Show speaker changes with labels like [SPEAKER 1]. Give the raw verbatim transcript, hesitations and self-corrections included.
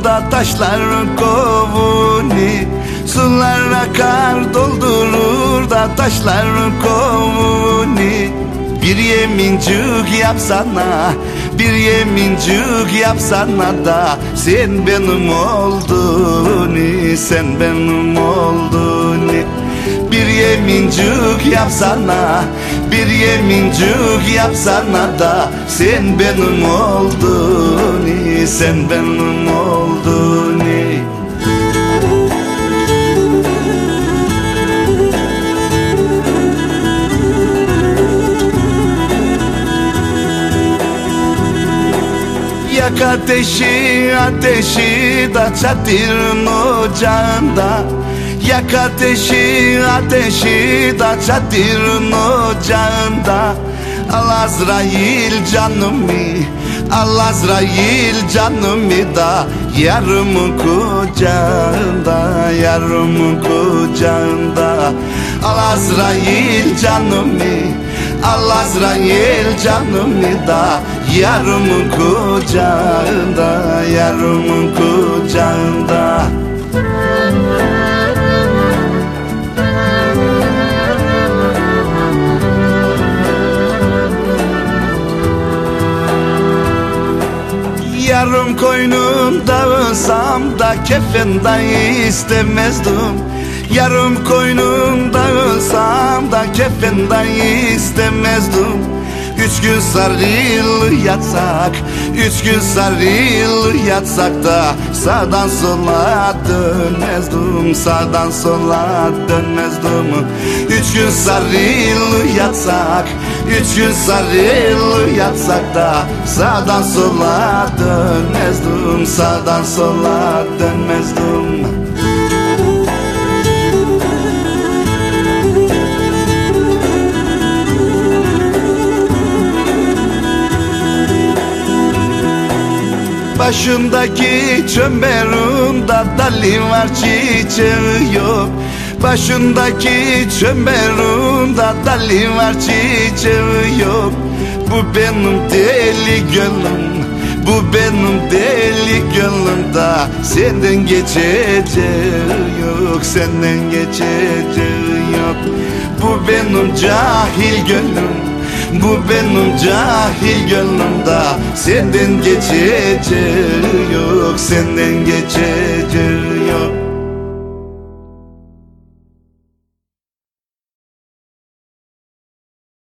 [SPEAKER 1] da taşlar kovuni, sular akar doldurur da taşlar kovuni. Bir yemincik yapsana, bir yemincik yapsana da sen benim oldun, sen benim oldun. Bir yemincik yapsana, bir yemincik yapsana da sen benim oldun, sen benim oldun. Yak ateşi, ateşi da çatırın ocağında. Yak ateşi, ateşi da çatırın ocağında. Al Azrail canımı, al Azrail canımı da yarımın kucağında, yarımın kucağında. Al Azrail canımı, al Azrail canımı da yarımın kucağında, yarımın kucağında. Yarım koynumda ölsem da kefen dahi istemezdim. Yarım koynumda ölsem da kefen dahi istemezdim. Üç gün sarılı yatsak, üç gün sarılı yatsak da sağdan sola dönmezdim, sağdan sola dönmezdim. Üç gün sarılı yatsak, üç gün sarılı yatsak da sağdan sola dönmezdim, sağdan sola dönmezdim. Başındaki çömberinde dalı var, çiçeği yok. Başındaki çömberinde dalı var, çiçeği yok. Bu benim deli gönlüm, bu benim deli gönlümde senden geçeceği yok, senden geçeceği yok. Bu benim cahil gönlüm, bu benim cahil gönlümde senden geçeceği yok, senden geçeceği yok.